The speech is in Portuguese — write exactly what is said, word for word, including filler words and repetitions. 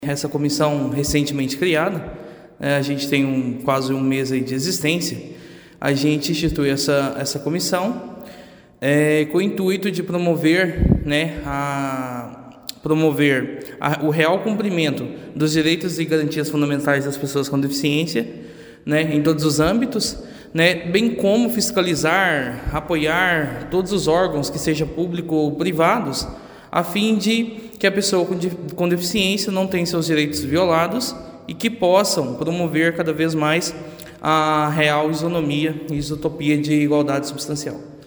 Essa comissão recentemente criada, né, a gente tem um, quase um mês aí de existência, a gente institui essa, essa comissão é, com o intuito de promover, né, a, promover a, o real cumprimento dos direitos e garantias fundamentais das pessoas com deficiência, né, em todos os âmbitos, né, bem como fiscalizar, apoiar todos os órgãos, que seja público ou privados, a fim de que a pessoa com, com deficiência não tenha seus direitos violados e que possam promover cada vez mais a real isonomia e isotopia de igualdade substancial.